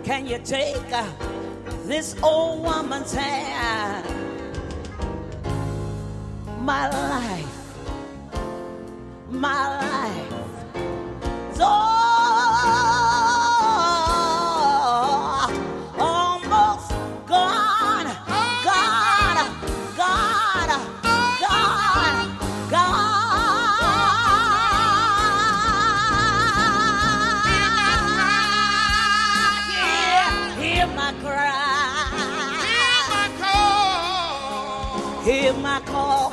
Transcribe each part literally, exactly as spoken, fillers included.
Can you take uh, this old woman's hand? My life, my life is all almost gone, gone, gone, gone, gone. Yeah, hear my cry, hear my call.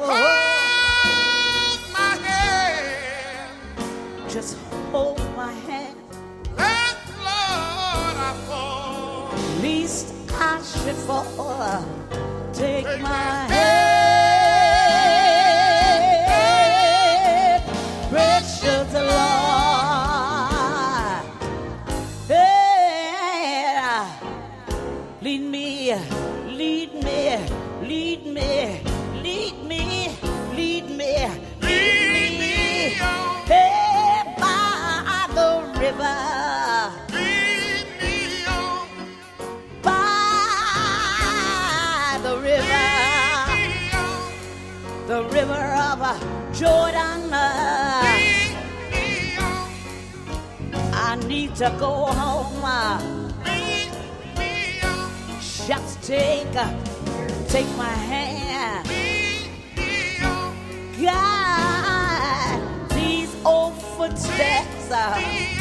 Hold my hand. Just hold my hand. Let Lord I fall. Least I should fall. Take, Take my my hand, precious Lord. Yeah. Lead me, lead me, lead me, lead me, lead me, Lead me on. hey, by the river, Lead me on. by the river, Lead me on. the river of Jordan. Lead me on. I need to go home. Lead me on. Just take, take my hand. Lead me on. Guide these old footsteps. Lead